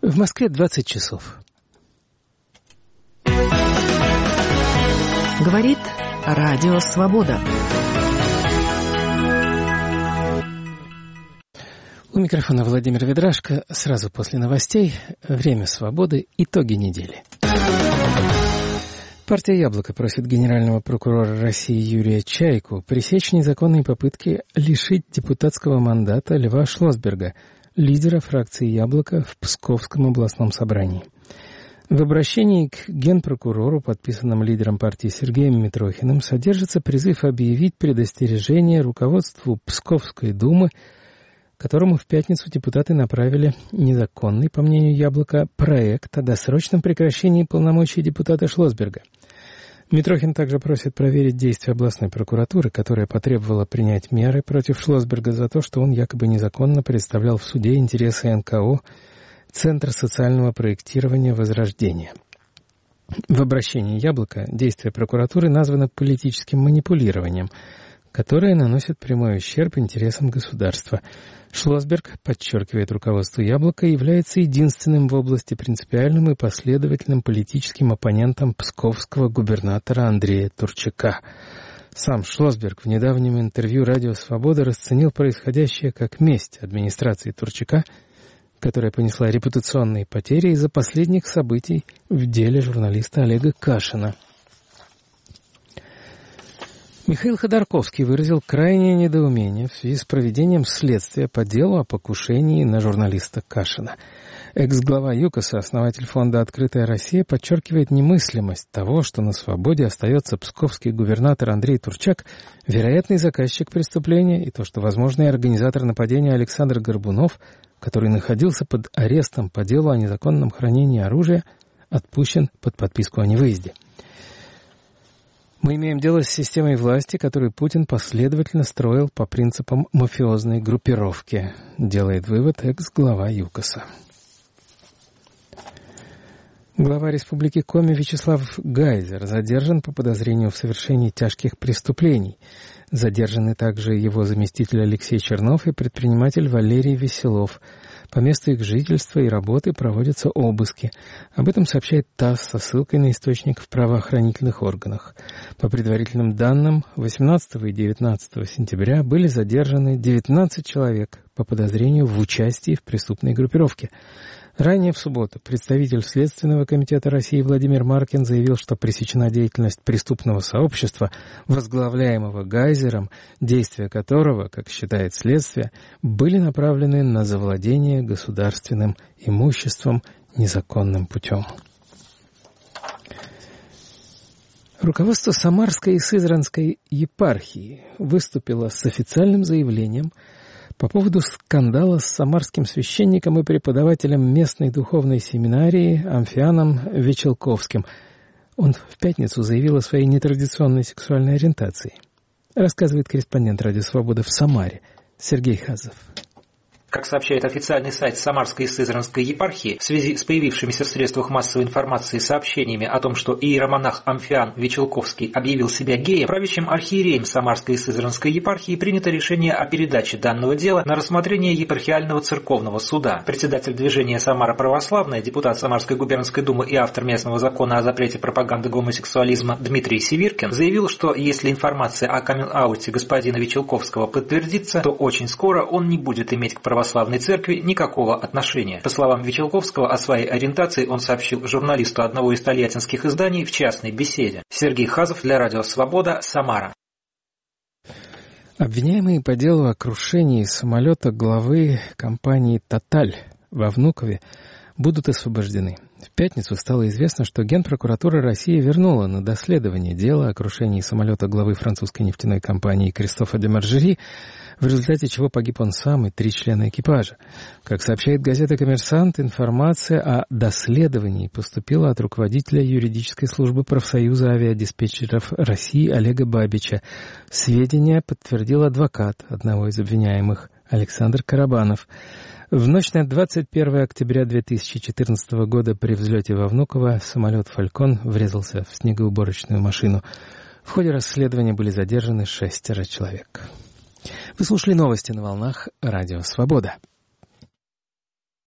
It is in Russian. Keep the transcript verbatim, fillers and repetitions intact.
В Москве двадцать часов. Говорит Радио Свобода. У микрофона Владимир Ведрашко. Сразу после новостей «Время свободы. Итоги недели». Партия «Яблоко» просит генерального прокурора России Юрия Чайку пресечь незаконные попытки лишить депутатского мандата Льва Шлосберга, лидера фракции «Яблоко» в Псковском областном собрании. В обращении к генпрокурору, подписанном лидером партии Сергеем Митрохиным, содержится призыв объявить предостережение руководству Псковской думы, которому в пятницу депутаты направили незаконный, по мнению «Яблока», проект о досрочном прекращении полномочий депутата Шлосберга. Митрохин также просит проверить действия областной прокуратуры, которая потребовала принять меры против Шлосберга за то, что он якобы незаконно представлял в суде интересы эн ка о Центр социального проектирования «Возрождение». В обращении «Яблоко» действия прокуратуры названы политическим манипулированием, которое наносит прямой ущерб интересам государства. Шлосберг, подчеркивает руководство «Яблока», является единственным в области принципиальным и последовательным политическим оппонентом псковского губернатора Андрея Турчака. Сам Шлосберг в недавнем интервью «Радио Свобода» расценил происходящее как месть администрации Турчака, которая понесла репутационные потери из-за последних событий в деле журналиста Олега Кашина. Михаил Ходорковский выразил крайнее недоумение в связи с проведением следствия по делу о покушении на журналиста Кашина. Экс-глава ЮКОСа, основатель фонда «Открытая Россия», подчеркивает немыслимость того, что на свободе остается псковский губернатор Андрей Турчак, вероятный заказчик преступления, и то, что возможный организатор нападения Александр Горбунов, который находился под арестом по делу о незаконном хранении оружия, отпущен под подписку о невыезде. Мы имеем дело с системой власти, которую Путин последовательно строил по принципам мафиозной группировки, делает вывод экс-глава ЮКОСа. Глава Республики Коми Вячеслав Гайзер задержан по подозрению в совершении тяжких преступлений. Задержаны также его заместитель Алексей Чернов и предприниматель Валерий Веселов. По месту их жительства и работы проводятся обыски. Об этом сообщает ТАСС со ссылкой на источник в правоохранительных органах. По предварительным данным, восемнадцатого и девятнадцатого сентября были задержаны девятнадцать человек по подозрению в участии в преступной группировке. Ранее в субботу представитель Следственного комитета России Владимир Маркин заявил, что пресечена деятельность преступного сообщества, возглавляемого Гайзером, действия которого, как считает следствие, были направлены на завладение государственным имуществом незаконным путем. Руководство Самарской и Сызранской епархии выступило с официальным заявлением по поводу скандала с самарским священником и преподавателем местной духовной семинарии Амфианом Вечелковским. Он в пятницу заявил о своей нетрадиционной сексуальной ориентации. Рассказывает корреспондент «Радио Свобода» в Самаре Сергей Хазов. Как сообщает официальный сайт Самарской и Сызранской епархии, в связи с появившимися в средствах массовой информации сообщениями о том, что иеромонах Амфиан Вечелковский объявил себя геем, правящим архиереем Самарской и Сызранской епархии принято решение о передаче данного дела на рассмотрение епархиального церковного суда. Председатель движения «Самара православная», депутат Самарской губернской думы и автор местного закона о запрете пропаганды гомосексуализма Дмитрий Сивиркин заявил, что если информация о каминг-ауте господина Вечелковского подтвердится, то очень скоро он не будет иметь к православной православной церкви никакого отношения. По словам Вечелковского, о своей ориентации он сообщил журналисту одного из тольяттинских изданий в частной беседе. Сергей Хазов для Радио Свобода, Самара. Обвиняемые по делу о крушении самолета главы компании «Тоталь» во Внукове будут освобождены. В пятницу стало известно, что Генпрокуратура России вернула на доследование дело о крушении самолета главы французской нефтяной компании Кристофа де Маржери, в результате чего погиб он сам и три члена экипажа. Как сообщает газета «Коммерсант», информация о доследовании поступила от руководителя юридической службы профсоюза авиадиспетчеров России Олега Бабича. Сведения подтвердил адвокат одного из обвиняемых Александр Карабанов. В ночь на двадцать первое октября две тысячи четырнадцатого года при взлете во Внуково самолет «Фалькон» врезался в снегоуборочную машину. В ходе расследования были задержаны шестеро человек. Вы слушали новости на волнах Радио Свобода.